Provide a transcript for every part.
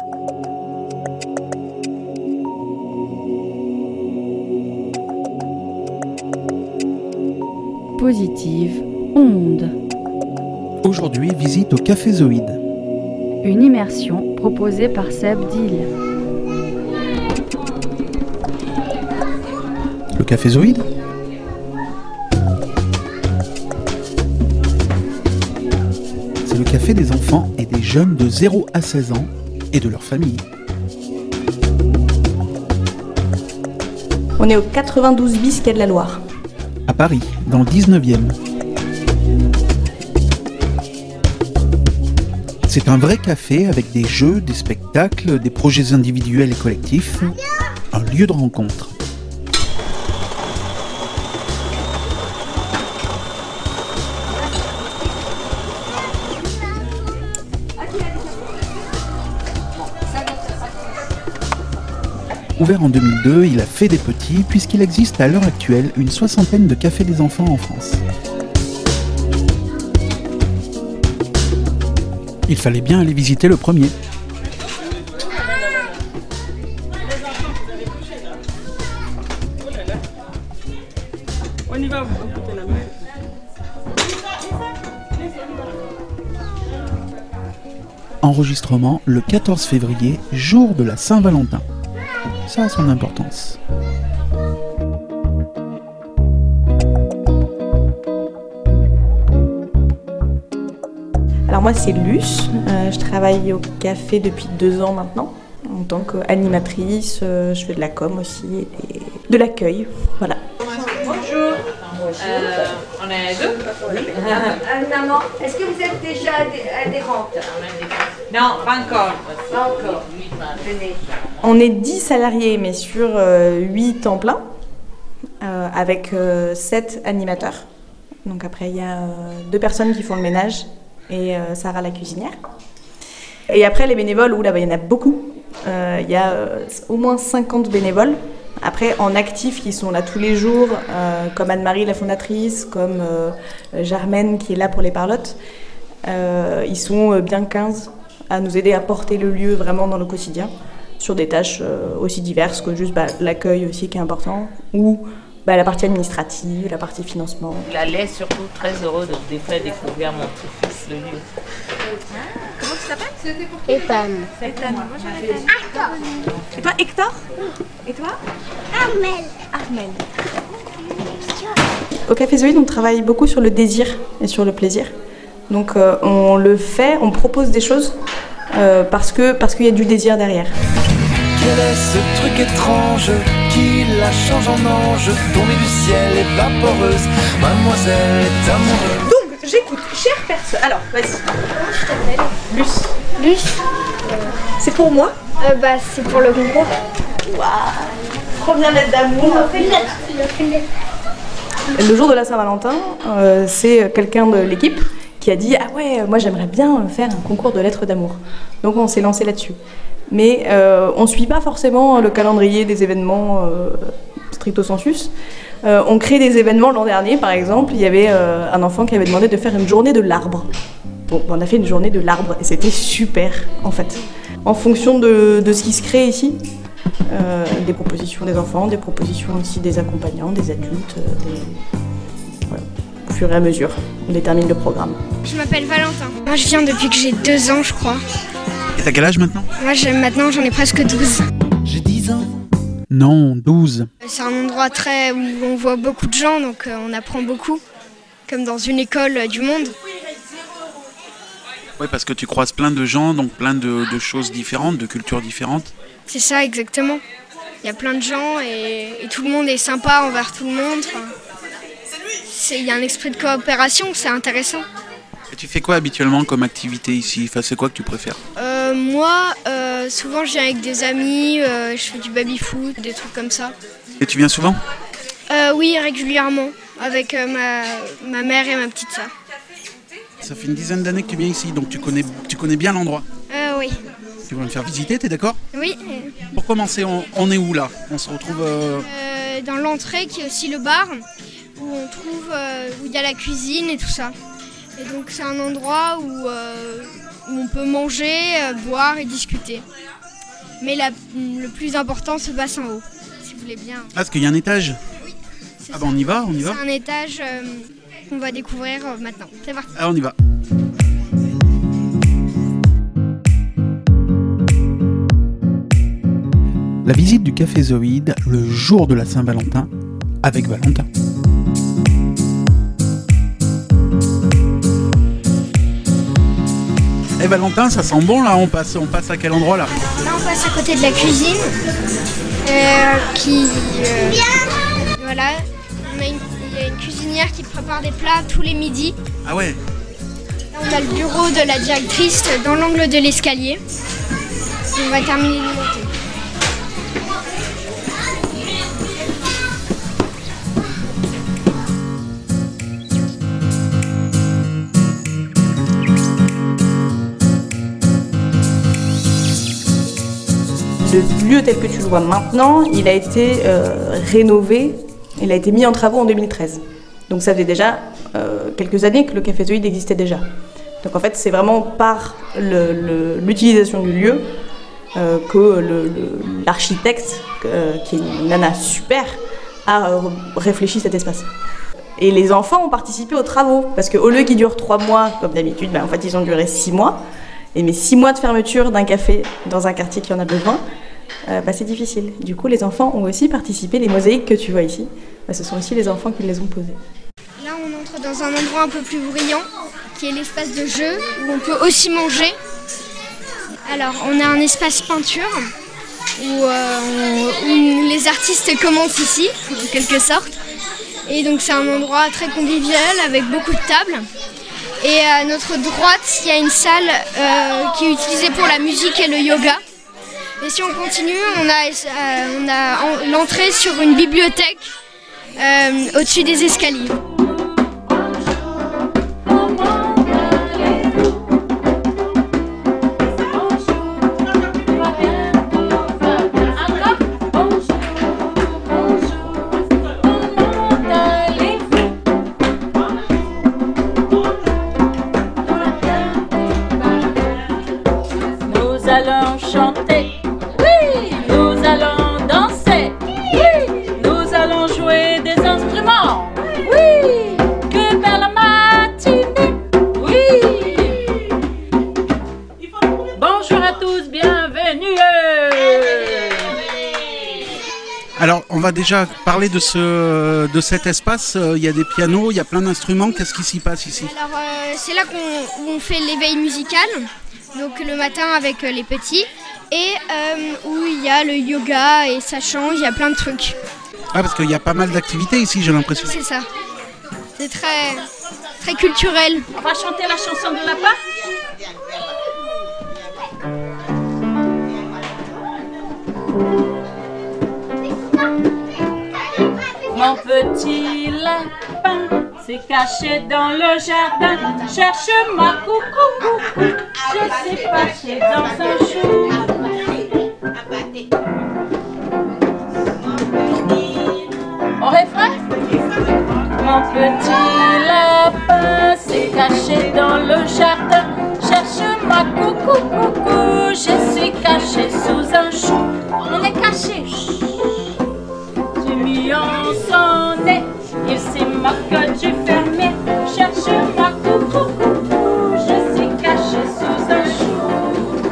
Positive Onde. Aujourd'hui, visite au Café Zoïde. Une immersion proposée par Seb Dill. Le Café Zoïde ? C'est le café des enfants et des jeunes de 0 à 16 ans et de leur famille. On est au 92 bis quai de la Loire. À Paris, dans le 19e. C'est un vrai café avec des jeux, des spectacles, des projets individuels et collectifs. Un lieu de rencontre. Ouvert en 2002, il a fait des petits puisqu'il existe à l'heure actuelle une 60aine de cafés des enfants en France. Il fallait bien aller visiter le premier. On y va, vous écoutez la musique. Enregistrement le 14 février, jour de la Saint-Valentin. Ça a son importance. Alors moi c'est Luce, je travaille au café depuis 2 ans maintenant, en tant qu'animatrice, je fais de la com aussi et de l'accueil, voilà. Bonjour. On est deux. Maman, est-ce que vous êtes déjà adhérente? Non, pas encore. Pas encore. Venez. On est 10 salariés mais sur 8 temps plein, avec 7 animateurs. Donc après il y a 2 personnes qui font le ménage et Sarah la cuisinière. Et après les bénévoles, il y en a beaucoup. Il y a au moins 50 bénévoles. Après, en actifs qui sont là tous les jours, comme Anne-Marie, la fondatrice, comme Germaine qui est là pour les parlottes, ils sont bien 15 à nous aider à porter le lieu vraiment dans le quotidien, sur des tâches aussi diverses que juste l'accueil aussi qui est important, ou la partie administrative, la partie financement. Il allait surtout très heureux de faire découvrir mon petit-fils le lieu. Comment tu t'appelles? Ethan. Et toi, Hector? Et toi? Armel. Au Café Zoïde, on travaille beaucoup sur le désir et sur le plaisir. Donc on le fait, on propose des choses parce qu'il y a du désir derrière. Quel est ce truc étrange qui la change en ange, tombée du ciel et vaporeuse, mademoiselle est amoureuse. Donc j'écoute, chère personne. Alors, vas-y. Comment tu t'appelles? Luce. Luce. C'est pour moi? C'est pour le concours. Waouh. Première lettre d'amour. Le jour de la Saint-Valentin, c'est quelqu'un de l'équipe qui a dit « Ah ouais, moi j'aimerais bien faire un concours de lettres d'amour ». Donc on s'est lancé là-dessus. Mais on ne suit pas forcément le calendrier des événements stricto sensus. On crée des événements. L'an dernier, par exemple, il y avait un enfant qui avait demandé de faire une journée de l'arbre. Bon, on a fait une journée de l'arbre et c'était super, en fait. En fonction de ce qui se crée ici, des propositions des enfants, des propositions aussi des accompagnants, des adultes, voilà. Au fur et à mesure, on détermine le programme. Je m'appelle Valentin. Moi je viens depuis que j'ai 2 ans je crois. Et t'as quel âge maintenant ? Moi maintenant j'en ai presque 12. J'ai 10 ans. Non, 12. C'est un endroit où on voit beaucoup de gens donc on apprend beaucoup. Comme dans une école du monde. Oui, parce que tu croises plein de gens, donc plein de choses différentes, de cultures différentes. C'est ça exactement. Il y a plein de gens et tout le monde est sympa envers tout le monde. Il y a un esprit de coopération, c'est intéressant. Et tu fais quoi habituellement comme activité ici ? Enfin, c'est quoi que tu préfères ? Moi, souvent je viens avec des amis, je fais du baby-foot, des trucs comme ça. Et tu viens souvent ? Oui, régulièrement, avec ma mère et ma petite sœur. Ça fait une dizaine d'années que tu viens ici, donc tu connais bien l'endroit. Oui. Tu vas me faire visiter, t'es d'accord ? Oui. Pour commencer, on est où là ? On se retrouve... Dans l'entrée qui est aussi le bar, où on trouve où il y a la cuisine et tout ça. Et donc c'est un endroit où où on peut manger, boire et discuter. Mais le plus important se passe en haut, si vous voulez bien. Ah, parce qu'il y a un étage? Oui. Ah bah on y va. C'est un étage qu'on va découvrir maintenant. C'est parti. Ah, on y va. La visite du Café Zoïde le jour de la Saint-Valentin avec Valentin. Et Valentin, ça sent bon là, on passe à quel endroit là? Là on passe à côté de la cuisine voilà, il y a une cuisinière qui prépare des plats tous les midis. Ah ouais. Là on a le bureau de la directrice dans l'angle de l'escalier. On va terminer de monter. Le lieu tel que tu le vois maintenant, il a été rénové, il a été mis en travaux en 2013. Donc ça faisait déjà quelques années que le Café Zoïde existait déjà. Donc en fait, c'est vraiment par l'utilisation du lieu que l'architecte, qui est une nana super, a réfléchi cet espace. Et les enfants ont participé aux travaux, parce qu'au lieu qu'ils durent 3 mois, comme d'habitude, en fait ils ont duré 6 mois. Mais 6 mois de fermeture d'un café dans un quartier qui en a besoin, c'est difficile. Du coup, les enfants ont aussi participé. Les mosaïques que tu vois ici, ce sont aussi les enfants qui les ont posées. Là, on entre dans un endroit un peu plus bruyant, qui est l'espace de jeu, où on peut aussi manger. Alors, on a un espace peinture, où les artistes commencent ici, en quelque sorte. Et donc, c'est un endroit très convivial, avec beaucoup de tables. Et à notre droite, il y a une salle qui est utilisée pour la musique et le yoga. Et si on continue, on a l'entrée sur une bibliothèque au-dessus des escaliers. Nous allons chanter, oui, nous allons danser, oui, nous allons jouer des instruments, oui, que belle matinée, oui. Bonjour à tous, bienvenue. Alors, on va déjà parler de cet espace. Il y a des pianos, il y a plein d'instruments. Qu'est-ce qui s'y passe ici? Alors, c'est là où on fait l'éveil musical. Donc le matin avec les petits, et où il y a le yoga et ça change, il y a plein de trucs. Ah, parce qu'il y a pas mal d'activités ici, j'ai l'impression. C'est ça. C'est très, très culturel. On va chanter la chanson de lapin. Mon petit lapin s'est caché dans le jardin. Cherche-moi, coucou, coucou. Je suis caché dans un chou. On refrain. Mon petit lapin s'est caché dans le jardin. Cherche-moi, coucou, coucou. Je suis caché sous un chou. On est caché. J'ai mis en son nez. Il s'est moqué du fermier. Cherche-moi, coucou, coucou. Je suis caché sous un chou.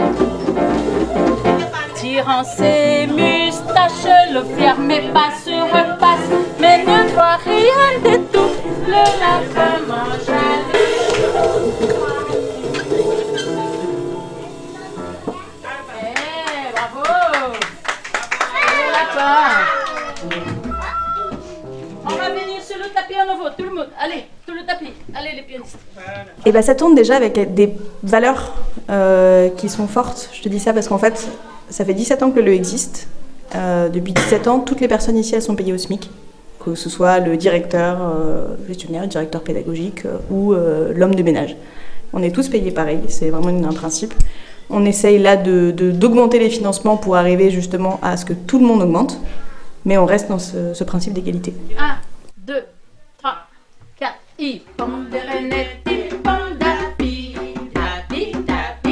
Tirant ses moustaches, le fermier passe sur un passe, mais ne voit rien de tout. Le lapin mange les choux. Bravo! Le lapin! On va venir sur le tapis à nouveau, tout le monde. Allez, tout le tapis. Allez, les pianistes. Et ça tourne déjà avec des valeurs qui sont fortes. Je te dis ça parce qu'en fait, ça fait 17 ans que le lieu existe. Depuis 17 ans, toutes les personnes ici, elles sont payées au SMIC. Que ce soit le directeur gestionnaire, le directeur pédagogique ou l'homme de ménage. On est tous payés pareil, c'est vraiment un principe. On essaye là d'augmenter les financements pour arriver justement à ce que tout le monde augmente. Mais on reste dans ce principe d'égalité. 1, 2, 3, 4, i. Ponderenetti, pondapi, dapi, dapi.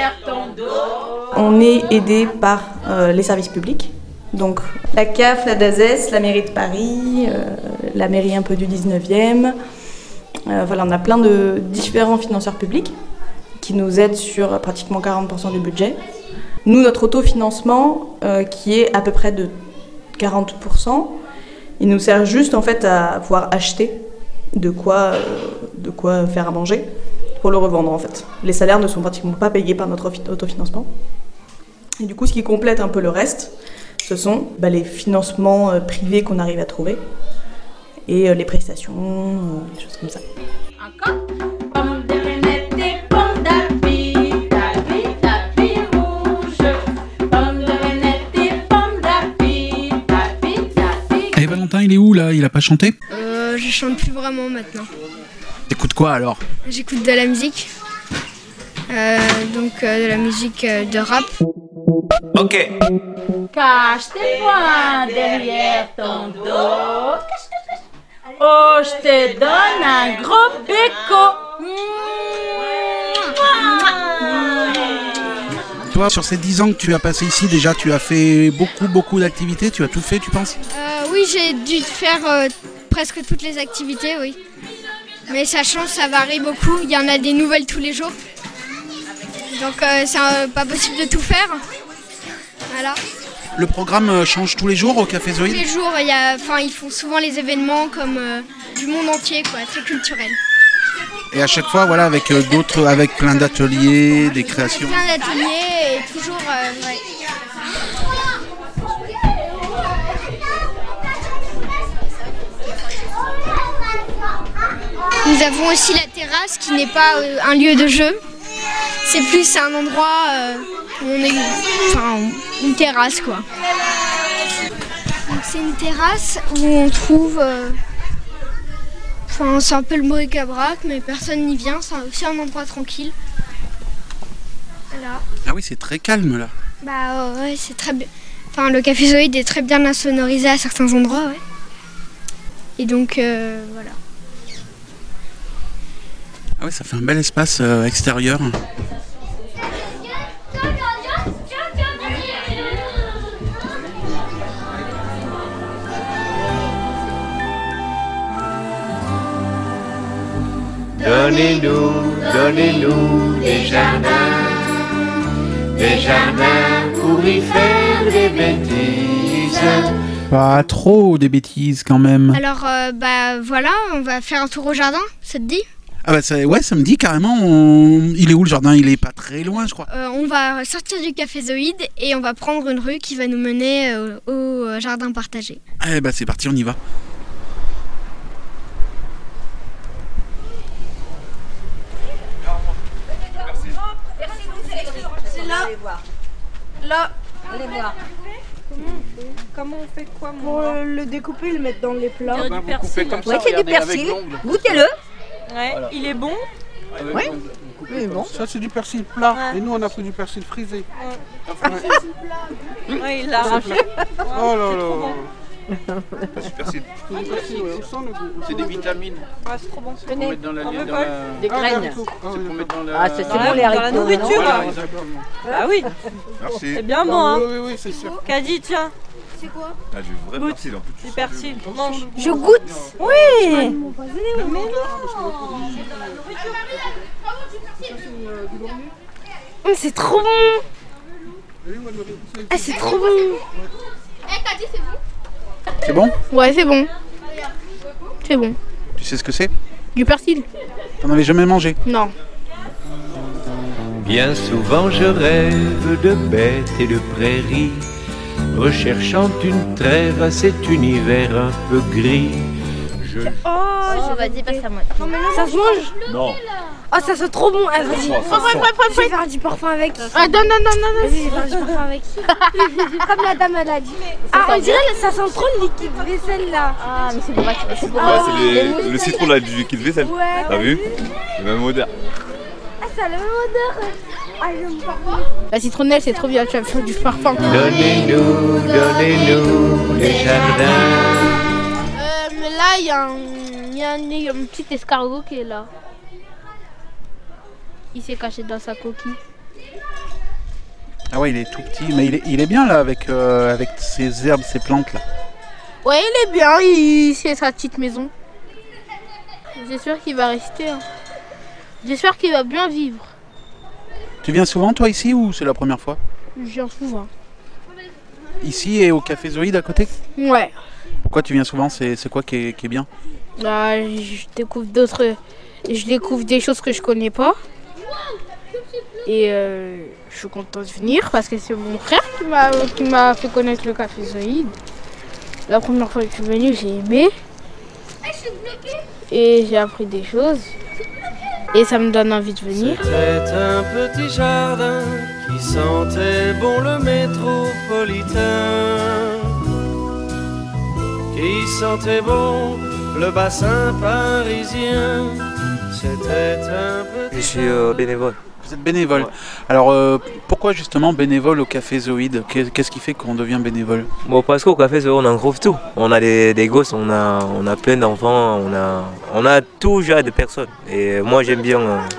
derrière ton dos. On est aidé par les services publics. Donc la CAF, la DAZES, la mairie de Paris, la mairie un peu du 19e. Voilà, on a plein de différents financeurs publics qui nous aident sur pratiquement 40% du budget. Nous, notre autofinancement, qui est à peu près de 40%, il nous sert juste en fait à pouvoir acheter de quoi faire à manger pour le revendre en fait. Les salaires ne sont pratiquement pas payés par notre autofinancement. Et du coup, ce qui complète un peu le reste, ce sont les financements privés qu'on arrive à trouver et les prestations, des choses comme ça. Encore. Pomme de renette et pomme d'api, tapi rouge. Pomme de renette et pomme d'api, tapi. Et Valentin, il est où là? Il a pas chanté? Je chante plus vraiment maintenant. T'écoutes quoi alors? J'écoute de la musique. De la musique de rap. Ok. Cache tes poings derrière ton dos. Oh, je te donne un gros béco. Toi, sur ces 10 ans que tu as passé ici, déjà, tu as fait beaucoup d'activités. Tu as tout fait, tu penses? Oui, j'ai dû faire presque toutes les activités, oui. Mais ça change, ça varie beaucoup. Il y en a des nouvelles tous les jours. Donc c'est pas possible de tout faire. Voilà. Le programme change tous les jours au Café Zoïde? Tous les jours, ils font souvent les événements comme du monde entier, quoi, très culturel. Et à chaque fois, voilà, avec d'autres, avec plein d'ateliers, des créations. Plein d'ateliers et toujours, ouais. Nous avons aussi la terrasse qui n'est pas un lieu de jeu. C'est plus un endroit où on est, une terrasse quoi. Donc c'est une terrasse où on trouve, c'est un peu le bric-à-brac, mais personne n'y vient. C'est aussi un endroit tranquille. Voilà. Ah oui, c'est très calme là. Ouais, c'est très bien. Le Café Zoïde est très bien insonorisé à certains endroits, ouais. Et donc voilà. Ah oui, ça fait un bel espace extérieur. Donnez-nous des jardins pour y faire des bêtises. Pas trop des bêtises quand même. Alors voilà, on va faire un tour au jardin, ça te dit? Ah bah ça me dit carrément. Il est où le jardin? Il est pas très loin, je crois. On va sortir du Café Zoïde et on va prendre une rue qui va nous mener au jardin partagé. Eh bah c'est parti, on y va. C'est là. Là. Allez voir. Comment on fait quoi, Pour le découper, le mettre dans les plats. Du persil. Oui, c'est du persil. Goûtez-le. Ouais, voilà. Il est bon. Oui. Oui, bon. Ça, c'est du persil plat. Ouais. Et nous, on a pris du persil frisé. Ouais, il l'a arraché. Oh là là. Persil. C'est des vitamines. Ah, c'est trop bon. C'est pour mettre dans la des graines. C'est pour mettre dans la... Ah, c'est bon, les haricots. Dans la nourriture. Voilà, exactement. Ah oui. Merci. C'est bien bon, hein. Oui, c'est sûr. Kadi, tiens. C'est quoi? Ah, du vrai persil en plus. Du persil. Mange. Je goûte. Oui. C'est trop bon. Ah, c'est trop bon. Kadi, c'est bon? C'est bon? Ouais, c'est bon. C'est bon. Tu sais ce que c'est? Du persil? T'en avais jamais mangé? Non. Bien souvent je rêve de bêtes et de prairies, recherchant une trêve à cet univers un peu gris. Oh, vas-y, passe à moi. ça se mange? Non. Oh, ça sent trop bon. Ah, vas-y. Je vais faire du parfum avec. Ah, non. Vas-y, je vais faire du parfum avec. Comme la dame, elle a dit. Ah, on dirait que ça sent trop le liquide vaisselle là. Ah, mais c'est pour C'est le citron là, du liquide vaisselle. Ouais. T'as vu? Le même odeur. Ah, ça a la même odeur. Ah, j'aime pas. La citronnelle, c'est trop bien. Tu vas faire du parfum. Donnez-nous des jardins. Mais là, il y a un petit escargot qui est là. Il s'est caché dans sa coquille. Ah ouais, il est tout petit, mais il est bien là avec ces herbes, ces plantes là. Ouais, il est bien, c'est sa petite maison. J'espère qu'il va rester. Hein. J'espère qu'il va bien vivre. Tu viens souvent toi ici ou c'est la première fois? Je viens souvent. Ici et au Café Zoïde à côté? Ouais. Pourquoi tu viens souvent? C'est quoi qui est bien? Je découvre des choses que je connais pas. Et je suis contente de venir parce que c'est mon frère qui m'a fait connaître le Café Zoïde. La première fois que je suis venue, j'ai aimé. Et j'ai appris des choses. Et ça me donne envie de venir. C'était un petit jardin qui sentait bon le métropolitain, qui sentait bon le bassin parisien. C'était un petit... Je suis bénévole. Vous êtes bénévole. Ouais. Alors pourquoi justement bénévole au Café Zoïde? Qu'est-ce qui fait qu'on devient bénévole? Bon, parce qu'au Café Zoïde on en trouve tout. On a des gosses, on a plein d'enfants, on a tout genre de personnes. Et moi j'aime bien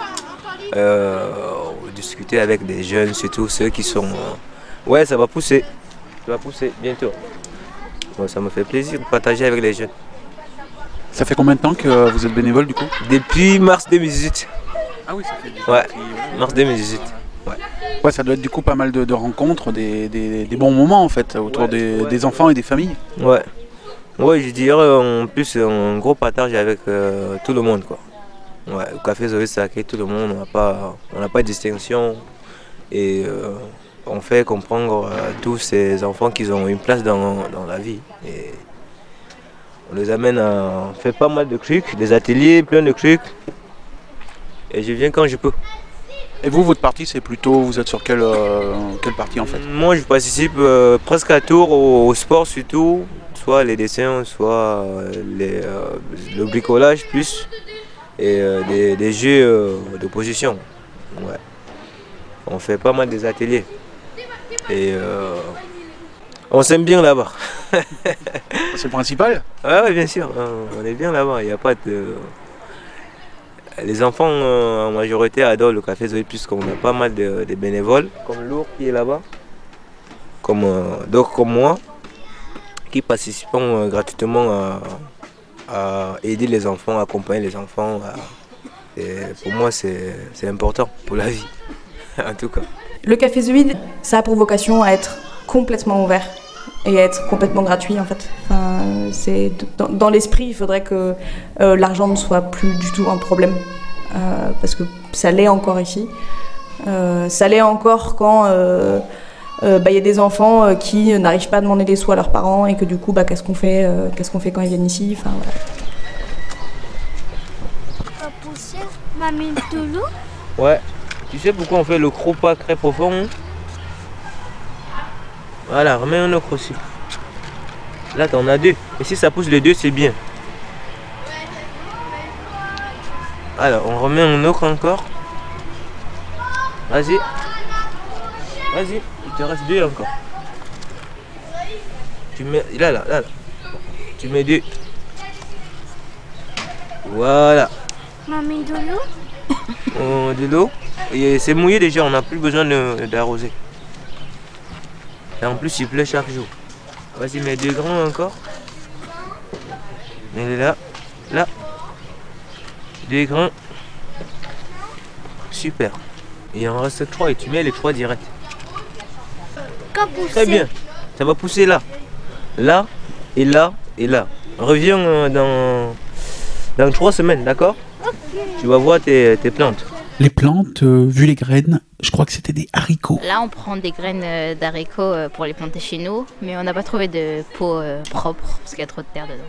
discuter avec des jeunes, surtout ceux qui sont... Ouais, ça va pousser bientôt. Bon, ça me fait plaisir de partager avec les jeunes. Ça fait combien de temps que vous êtes bénévole du coup? Depuis mars 2018. Ah oui, ça fait du ouais, mars 2018. Ouais, ça doit être du coup pas mal de rencontres, des bons moments en fait, autour des enfants et des familles. Ouais, je dirais en plus un gros partage avec tout le monde quoi. Ouais, au Café Zoïde ça accueille tout le monde, on n'a pas de distinction et on fait comprendre à tous ces enfants qu'ils ont une place dans la vie. Et on les amène à faire pas mal de trucs, des ateliers, plein de trucs. Et je viens quand je peux. Et vous, votre partie, c'est plutôt, vous êtes sur quelle partie en fait? Moi, je participe presque à tour au sport surtout, soit les dessins, soit le bricolage plus, et des jeux de position. Ouais. On fait pas mal des ateliers. Et on s'aime bien là-bas. C'est le principal? Ouais, bien sûr. On est bien là-bas. Il n'y a pas de... Les enfants en majorité adorent le Café Zoïde puisqu'on a pas mal de bénévoles, comme Lourd qui est là-bas, comme d'autres comme moi, qui participent gratuitement à aider les enfants, à accompagner les enfants. Et pour moi, c'est important pour la vie, en tout cas. Le Café Zoïde, ça a pour vocation à être complètement ouvert et à être complètement gratuit en fait. Enfin, dans l'esprit, il faudrait que l'argent ne soit plus du tout un problème parce que ça l'est encore ici. Ça l'est encore quand y a des enfants qui n'arrivent pas à demander des sous à leurs parents et que du coup, qu'est-ce qu'on fait quand ils viennent ici. Enfin, voilà. Mamie de l'eau. Ouais. Tu sais pourquoi on fait le croc pas très profond? Voilà, remets un autre aussi. Là, t'en as deux. Et si ça pousse les deux, c'est bien. Alors, on remet un autre encore. Vas-y. Vas-y, il te reste deux encore. Tu mets... Là. Tu mets deux. Voilà. Mamie de l'eau. De l'eau. Et c'est mouillé déjà, on n'a plus besoin d'arroser. Et en plus, il pleut chaque jour. Vas-y, mets deux grains encore. Mets-les là. Là. Deux grains. Super. Il en reste 3 et tu mets les 3 direct. Très bien. Ça va pousser là. Là, et là, et là. Reviens dans 3 semaines, d'accord? Okay. Tu vas voir tes plantes. Les plantes, vu les graines, je crois que c'était des haricots. Là, on prend des graines d'haricots pour les planter chez nous, mais on n'a pas trouvé de pot propre parce qu'il y a trop de terre dedans.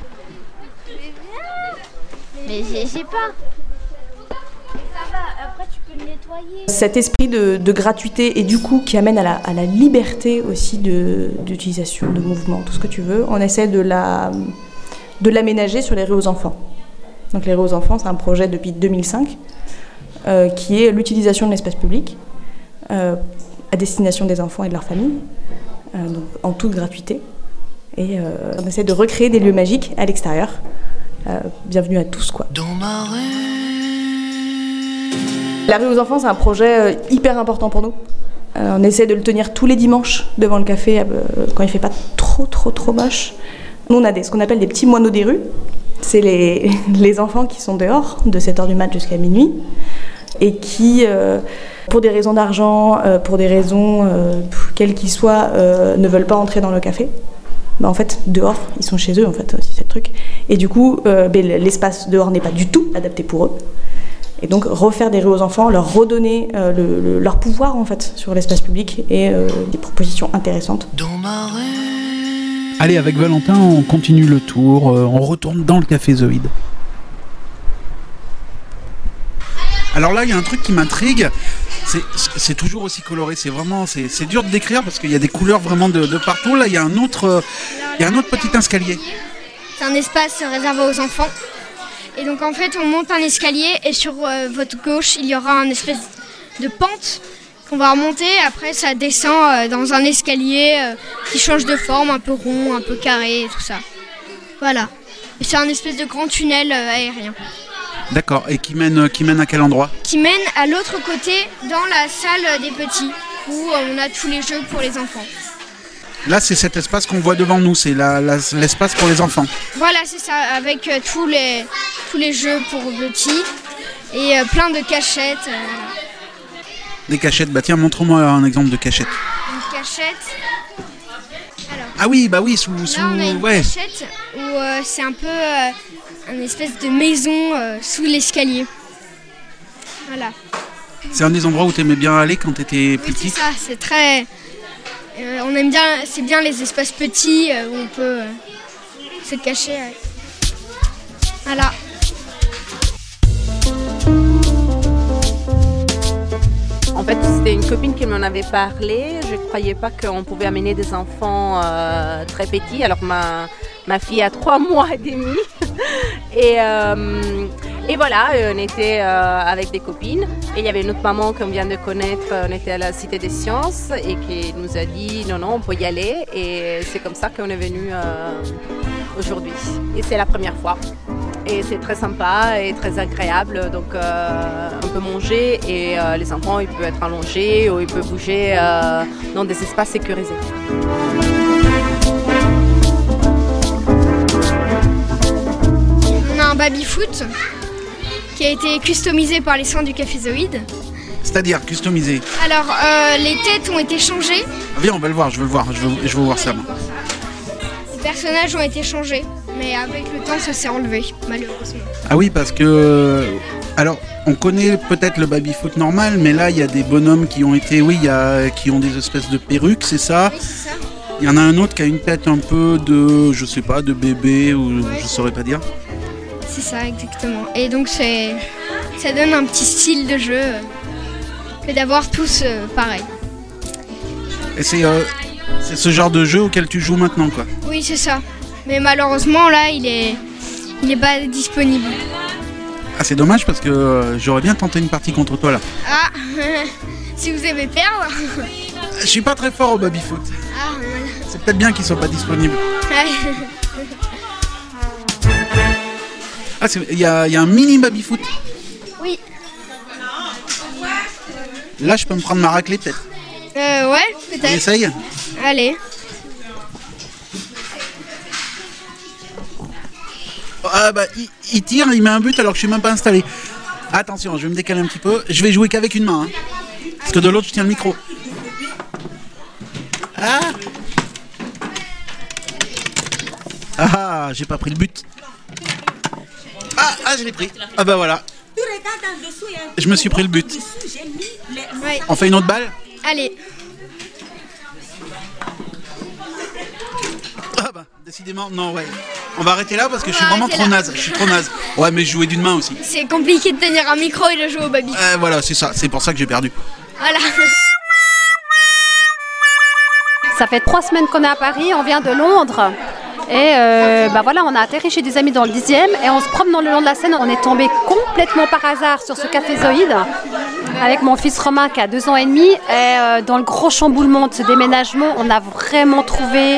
Mais j'ai pas. Ça va, après tu peux le nettoyer. Cet esprit de gratuité et du coup qui amène à la liberté aussi d'utilisation, de mouvement, tout ce que tu veux, on essaie de l'aménager sur les rues aux enfants. Donc les rues aux enfants, c'est un projet depuis 2005. Qui est l'utilisation de l'espace public à destination des enfants et de leurs familles, donc en toute gratuité. Et on essaie de recréer des lieux magiques à l'extérieur. Bienvenue à tous, quoi. Dans ma rue. La rue aux enfants, c'est un projet hyper important pour nous. On essaie de le tenir tous les dimanches devant le café quand il fait pas trop moche. Nous, on a ce qu'on appelle des petits moineaux des rues. C'est les enfants qui sont dehors de 7h du mat jusqu'à minuit et qui, pour des raisons d'argent, pour des raisons quelles qu'ils soient, ne veulent pas entrer dans le café. En fait, dehors, ils sont chez eux, en fait, c'est le truc. Et du coup, l'espace dehors n'est pas du tout adapté pour eux. Et donc, refaire des rues aux enfants, leur redonner leur pouvoir, en fait, sur l'espace public et des propositions intéressantes. Allez, avec Valentin, on continue le tour, on retourne dans le café Zoïde. Alors là, il y a un truc qui m'intrigue, c'est toujours aussi coloré, c'est dur de décrire parce qu'il y a des couleurs vraiment de partout. Là, il y a un autre petit escalier. C'est un espace réservé aux enfants. Et donc en fait, on monte un escalier et sur votre gauche, il y aura un espèce de pente qu'on va remonter. Après, ça descend dans un escalier qui change de forme, un peu rond, un peu carré et tout ça. Voilà. Et c'est un espèce de grand tunnel aérien. D'accord. Et qui mène à quel endroit ? Qui mène à l'autre côté, dans la salle des petits, où on a tous les jeux pour les enfants. Là, c'est cet espace qu'on voit devant nous, c'est l'espace pour les enfants. Voilà, c'est ça, avec tous les jeux pour petits et plein de cachettes. Des cachettes, bah tiens, montre-moi un exemple de cachette. Une cachette. Alors, ah oui, bah oui, sous là, on a une cachette où c'est un peu une espèce de maison sous l'escalier. Voilà. C'est un des endroits où tu aimais bien aller quand tu étais plus petit ? C'est ça, c'est très... on aime bien, c'est bien les espaces petits où on peut se cacher. Voilà. En fait, c'était une copine qui m'en avait parlé. Je ne croyais pas qu'on pouvait amener des enfants très petits. Alors ma fille a 3 mois et demi. Et voilà, on était avec des copines. Et il y avait une autre maman qu'on vient de connaître. On était à la Cité des Sciences et qui nous a dit non, on peut y aller. Et c'est comme ça qu'on est venu aujourd'hui. Et c'est la première fois. Et c'est très sympa et très agréable. Donc on peut manger et les enfants ils peuvent être allongés ou ils peuvent bouger dans des espaces sécurisés. On a un baby-foot qui a été customisé par les soins du Café Zoïde. C'est-à-dire customisé ? Alors, les têtes ont été changées. Viens, on va le voir, je veux voir ça. Moi. Les personnages ont été changés, mais avec le temps, ça s'est enlevé, malheureusement. Ah oui, parce que... Alors, on connaît peut-être le baby-foot normal, mais là, il y a des bonhommes qui ont été... Oui, qui ont des espèces de perruques, c'est ça ? Oui, c'est ça. Il y en a un autre qui a une tête un peu de... Je sais pas, de bébé, ou ouais. Je saurais pas dire. C'est ça, exactement. Et donc, ça donne un petit style de jeu que d'avoir tous pareil. Et c'est ce genre de jeu auquel tu joues maintenant, quoi. Oui, c'est ça. Mais malheureusement, là, il est pas disponible. Ah, c'est dommage parce que j'aurais bien tenté une partie contre toi, là. Ah, si vous aimez perdre. Je suis pas très fort au baby-foot. Ah, voilà. C'est peut-être bien qu'ils soient pas disponibles. Ah, il y a un mini baby-foot. Oui. Là, je peux me prendre ma raclée, peut-être. Ouais, peut-être. On essaye ? Allez. Ah bah, il tire, il met un but alors que je suis même pas installé. Attention, je vais me décaler un petit peu. Je vais jouer qu'avec une main. Hein, parce que de l'autre, je tiens le micro. Ah, j'ai pas pris le but. Ah, je l'ai pris. Ah bah voilà. Je me suis pris le but. Ouais. On fait une autre balle ? Allez. Ah bah, décidément, non, ouais. On va arrêter là parce que je suis vraiment trop naze. Je suis trop naze. Ouais, mais je jouais d'une main aussi. C'est compliqué de tenir un micro et de jouer au baby. Voilà, c'est ça. C'est pour ça que j'ai perdu. Voilà. Ça fait 3 semaines qu'on est à Paris, on vient de Londres. Et voilà, on a atterri chez des amis dans le 10e et on se promenant le long de la Seine, on est tombé complètement par hasard sur ce café Zoïde avec mon fils Romain qui a 2 ans et demi. Et dans le gros chamboulement de ce déménagement, on a vraiment trouvé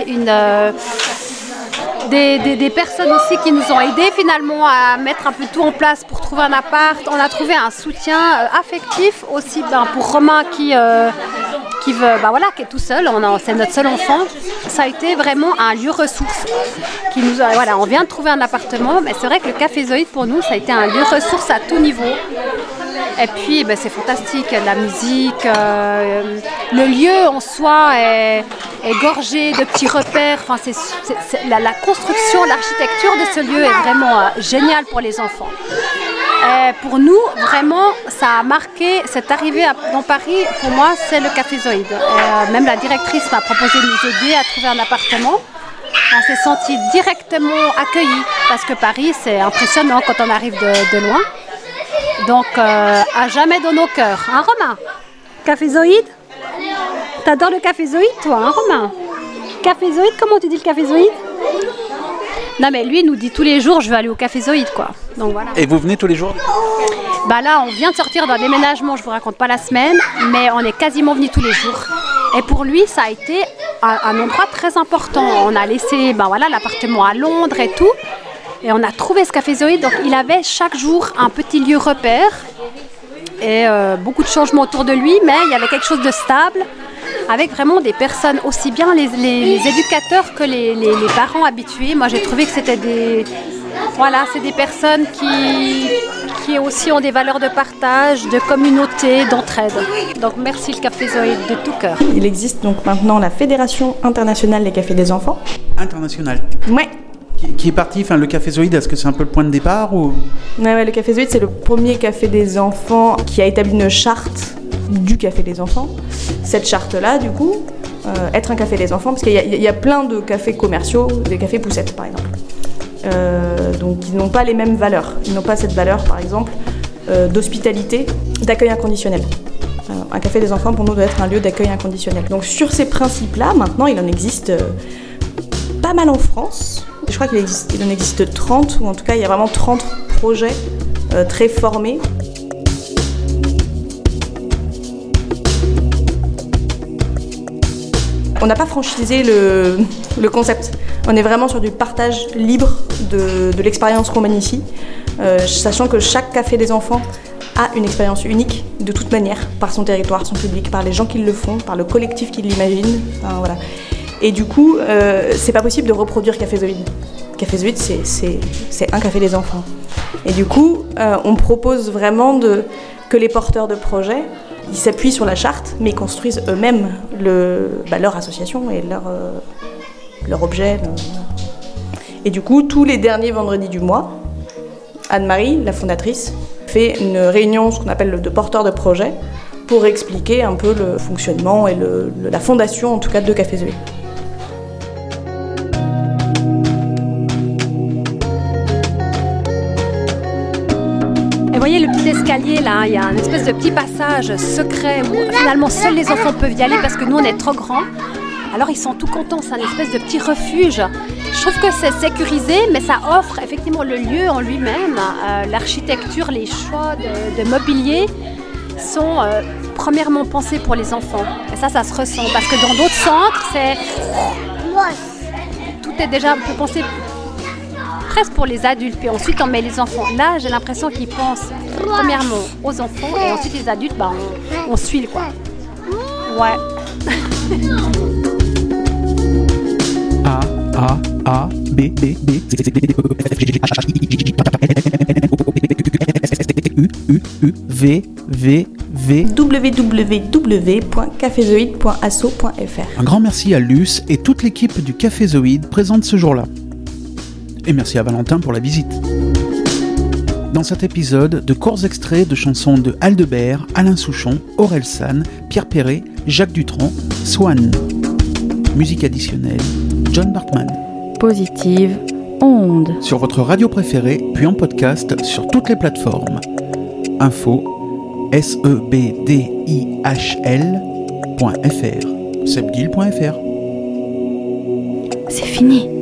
des personnes aussi qui nous ont aidés finalement à mettre un peu tout en place pour trouver un appart. On a trouvé un soutien affectif aussi pour Romain qui qui est tout seul, c'est notre seul enfant. Ça a été vraiment un lieu ressource. On vient de trouver un appartement, mais c'est vrai que le Café Zoïde, pour nous, ça a été un lieu ressource à tout niveau. Et puis, c'est fantastique, la musique, le lieu en soi est gorgé de petits repères. Enfin, la construction, l'architecture de ce lieu est vraiment géniale pour les enfants. Pour nous, vraiment, ça a marqué cette arrivée dans Paris. Pour moi, c'est le Café Zoïde. Même la directrice m'a proposé de nous aider à trouver un appartement. On s'est senti directement accueillis parce que Paris, c'est impressionnant quand on arrive de loin. Donc, à jamais dans nos cœurs. Hein, Romain? Café Zoïde? T'adores le Café Zoïde, toi, hein, Romain? Café Zoïde, comment tu dis le Café Zoïde? Non, mais lui, il nous dit tous les jours, je veux aller au Café Zoïde, quoi. Donc, voilà. Et vous venez tous les jours? Là, on vient de sortir d'un déménagement, je vous raconte pas la semaine, mais on est quasiment venus tous les jours. Et pour lui, ça a été un endroit très important. On a laissé l'appartement à Londres et tout. Et on a trouvé ce Café Zoïde, donc il avait chaque jour un petit lieu repère et beaucoup de changements autour de lui, mais il y avait quelque chose de stable, avec vraiment des personnes, aussi bien les éducateurs que les parents habitués. Moi j'ai trouvé que c'était c'est des personnes qui aussi ont des valeurs de partage, de communauté, d'entraide. Donc merci le Café Zoïde de tout cœur. Il existe donc maintenant la Fédération internationale des cafés des enfants. Internationale? Ouais. Qui est parti, le Café Zoïde, est-ce que c'est un peu le point de départ ou... Ouais, le Café Zoïde, c'est le premier café des enfants qui a établi une charte du Café des enfants. Cette charte-là, du coup, être un café des enfants, parce qu'il y a plein de cafés commerciaux, des cafés poussettes, par exemple. Donc, ils n'ont pas les mêmes valeurs. Ils n'ont pas cette valeur, par exemple, d'hospitalité, d'accueil inconditionnel. Un café des enfants, pour nous, doit être un lieu d'accueil inconditionnel. Donc, sur ces principes-là, maintenant, il en existe pas mal en France. Je crois qu'il en existe 30, ou en tout cas, il y a vraiment 30 projets très formés. On n'a pas franchisé le concept. On est vraiment sur du partage libre de l'expérience Roman ici, sachant que chaque café des enfants a une expérience unique, de toute manière, par son territoire, son public, par les gens qui le font, par le collectif qui l'imagine. Enfin, voilà. Et du coup, c'est pas possible de reproduire Café Zoïde. Café Zoïde, c'est un café des enfants. Et du coup, on propose vraiment que les porteurs de projets, ils s'appuient sur la charte, mais ils construisent eux-mêmes leur association et leur objet. Et du coup, tous les derniers vendredis du mois, Anne-Marie, la fondatrice, fait une réunion, ce qu'on appelle de porteurs de projets, pour expliquer un peu le fonctionnement et la fondation, en tout cas, de Café Zoïde. Et voyez le petit escalier là, il y a un espèce de petit passage secret où finalement seuls les enfants peuvent y aller parce que nous on est trop grands. Alors ils sont tout contents, c'est un espèce de petit refuge. Je trouve que c'est sécurisé, mais ça offre effectivement le lieu en lui-même. L'architecture, les choix de mobilier sont premièrement pensés pour les enfants. Et ça se ressent. Parce que dans d'autres centres, tout est déjà un peu pensé presque pour les adultes. Puis ensuite, on met les enfants. Là, j'ai l'impression qu'ils pensent premièrement aux enfants et ensuite les adultes, on suit quoi. Ouais. A, B, B, B, U, V, V, V. www.cafezoide.asso.fr. Un grand merci à Luce et toute l'équipe du Café Zoïde présente ce jour-là. Et merci à Valentin pour la visite. Dans cet épisode, de courts extraits de chansons de Aldebert, Alain Souchon, Aurel San, Pierre Perret, Jacques Dutronc, Swan. Musique additionnelle, John Bartman. Positive Onde. Sur votre radio préférée, puis en podcast sur toutes les plateformes. Info sebdihl.fr sebdihl.fr. C'est fini.